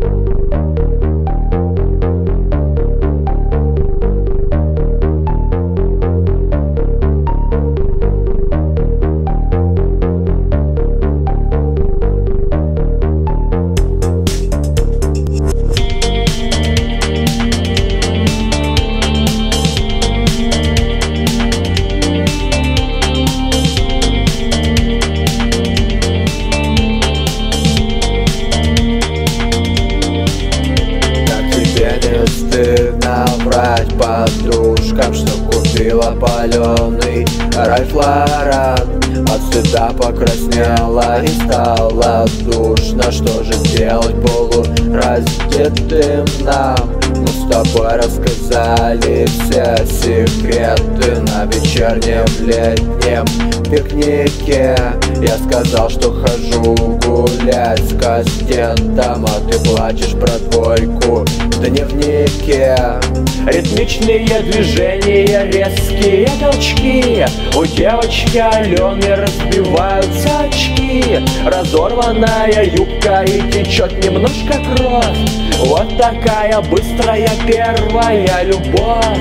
Стыдно врать подружкам, что купила паленый Ральф Лоран. От стыда покраснела и стало душно. Что же делать полураздетым нам? Мы с тобой рассказали все секреты на вечернем летнем пикнике. Я сказал, что хожу гулять с Кастентом, а ты плачешь про двойку в дневнике. Ритмичные движения, резкие толчки, у девочки Алены разбиваются очки. Разорванная юбка и течет немножко кровь. Вот такая быстрая первая любовь.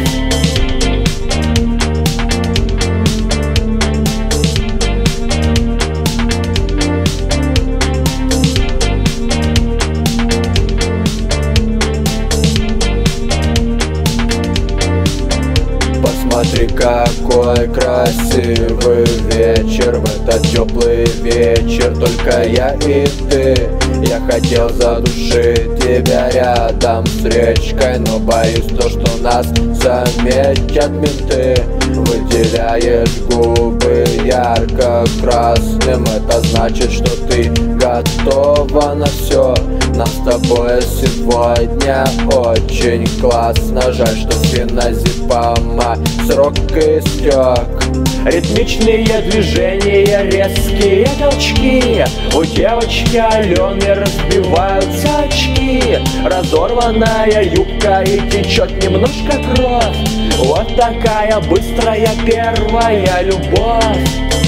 Посмотри, какой красивый вечер. В этот теплый вечер только я и ты. Я хотел задушить тебя рядом с речкой, но боюсь то, что нас заметят менты. Выделяешь губы ярко-красным, это значит, что ты готова на все. Нам с тобой сегодня очень классно. Жаль, что феназепама срок истек. Ритмичные движения, резкие толчки, у девочки Алены разбиваются очки. Разорванная юбка и течет немножко кровь. Вот такая быстрая первая любовь.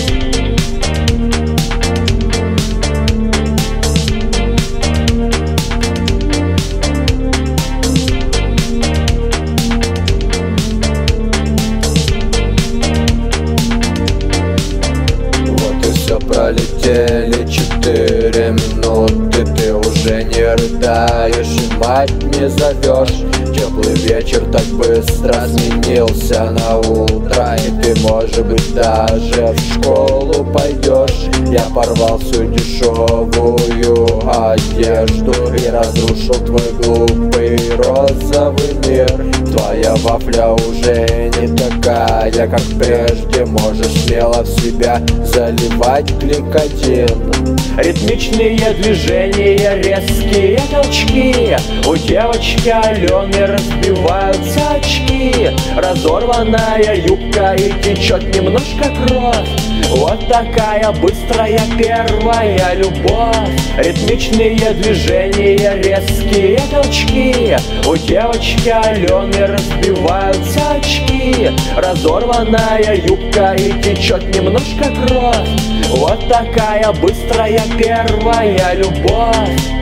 Пролетели 4 минуты, ты уже не рыдаешь и мать не зовешь. Теплый вечер так быстро сменился на утро, и ты, может быть, даже в школу пойдешь. Я порвал всю дешевую одежду и разрушил твой глупый розовый мир. Твоя вафля уже не такая, как прежде. Можешь смело в себя заливать гликотин. Ритмичные движения, резкие толчки, у девочки Алены разбиваются очки. Разорванная юбка и течет немножко кровь. Вот такая быстрая первая любовь. Ритмичные движения, резкие толчки, у девочки Алены разбиваются очки. Разорванная юбка и течет немножко кровь. Вот такая быстрая первая любовь.